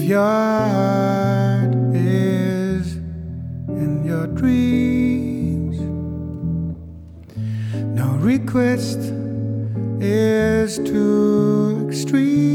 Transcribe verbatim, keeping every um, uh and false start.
your heart is in your dreams, no request is too extreme.